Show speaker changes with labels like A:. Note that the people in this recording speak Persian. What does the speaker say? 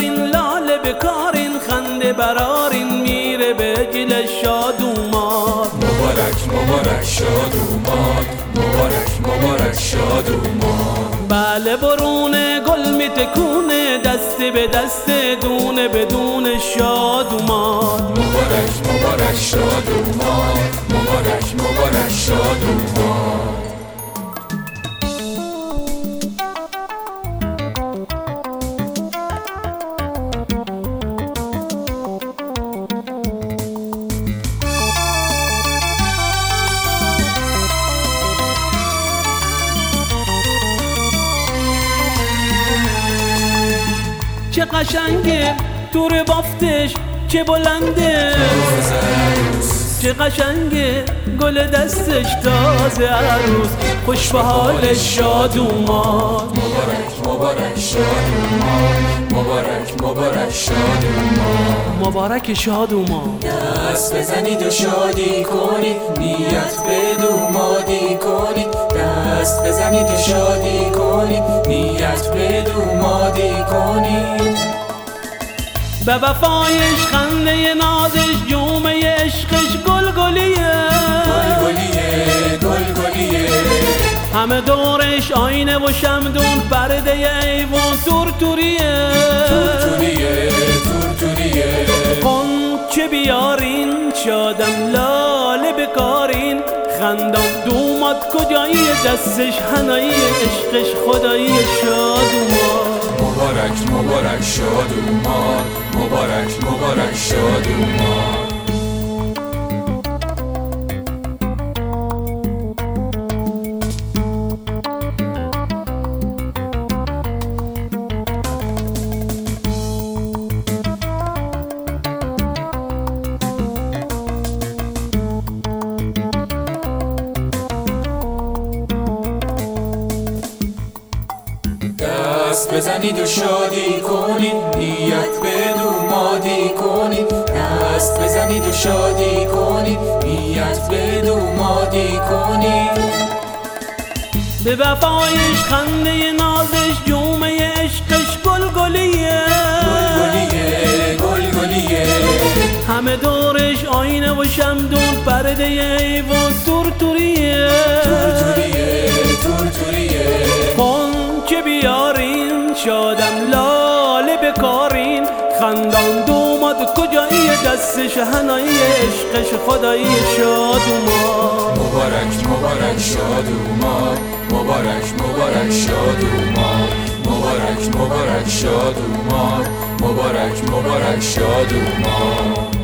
A: بیارین لاله بکارین، خنده برارین میره به گل شاد اومد.
B: مبارک مبارک شاد اومد، مبارک مبارک شاد اومد.
A: بله برون گل میتکونه، دست به دست دونه بدون شاد اومد.
B: مبارک مبارک شاد اومد، مبارک مبارک شاد اومد.
A: چه قشنگه دور بافتش، چه بلنده چه قشنگه گل دستش، تازه عروس خوش به حالش شاد اومد.
B: مبارک مبارک شاد اومد، مبارک مبارک شاد اومد.
A: مبارک شاد اومد.
B: دست بزنید و شادی کنید، نیت به دومادی کنید. دست بزنید و شادی کنید، نیت به دومادی کنید.
A: به وفایش خنده نازش، جومه عشقش گلگلیه
B: گلگلیه.
A: همه دورش آینه و شمدون، پرده ایوان تورتوریه قنچه بیارین، شادم لاله بکارین، خندم دوماد کجایی، دستش هنایی، عشقش خدایی شاد اومد.
B: مبارک مبارک شاد اومد، مبارک مبارک شاد اومد. دست بزنید و شادی کنید، نیت به دومادی کنید. دست بزنید و شادی کنید، نیت به دومادی کنید.
A: به وفایش خنده نازش، جومه عشقش گلگلیه همه دورش آینه و شمدون، پرده ایوان تورتوریه قنچه بیارین، شادم لاله بکارین، خندان دوماد کجایی، دستش هنایی، عشقش خدایی شاد اومد.
B: مبارک مبارک شاد اومد، مبارک مبارک شاد اومد. مبارک مبارک شاد اومد، مبارک مبارک شاد اومد.